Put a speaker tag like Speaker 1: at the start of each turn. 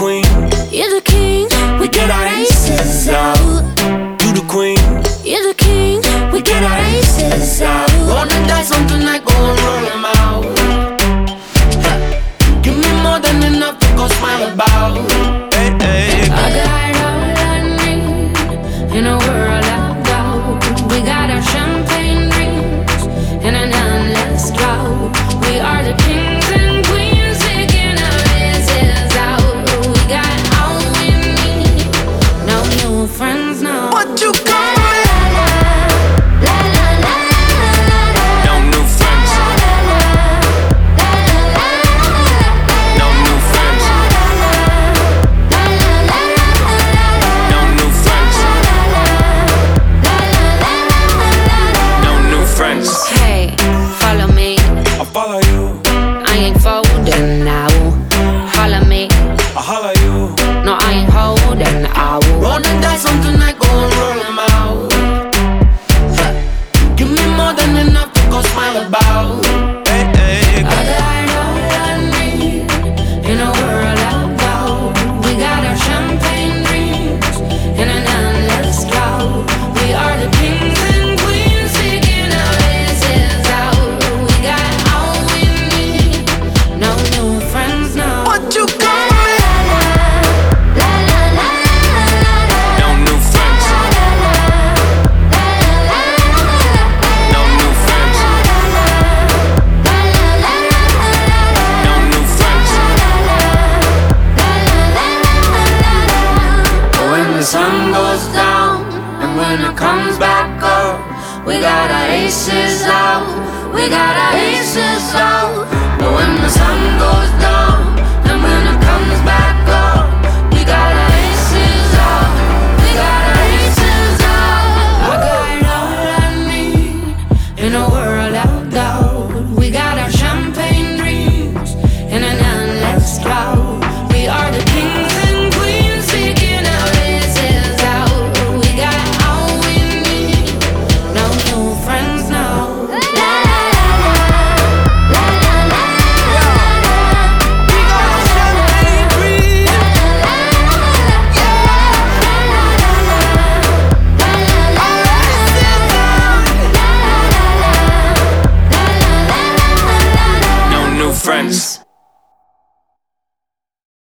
Speaker 1: queen,
Speaker 2: you're the king. We get our aces out.
Speaker 1: you the queen.
Speaker 2: You're the king. We get our aces out.
Speaker 3: Roll the dice on tonight, go and roll them out. Give me more than enough to go smile about.
Speaker 1: Hey, hey.
Speaker 2: I got all I need in a world of gold. We got our champagne drinks and an endless drought. We are the kings and queens, taking our aces out. We got all we need, no new friends, no.
Speaker 3: What you got?
Speaker 1: No new friends. No new friends. No new friends. No new friends.
Speaker 2: Hey, follow me.
Speaker 1: I follow you,
Speaker 2: I ain't folding now. Holla me.
Speaker 1: I holla you.
Speaker 2: No, I ain't holding out.
Speaker 3: Roll the dice on tonight, go and roll them out. Give me more than enough to go smile about.
Speaker 1: Hey, hey.
Speaker 2: I got all I need in a world of gold. We got our champagne drinks and an endless drought. We are the kings and queens, taking our aces out. We got all we need, no new friends, no.
Speaker 3: What you got?
Speaker 1: No new friends. No new friends. No new friends.
Speaker 3: But when the sun goes down and when it comes back up, we got our aces out. We got our aces out. But when the sun goes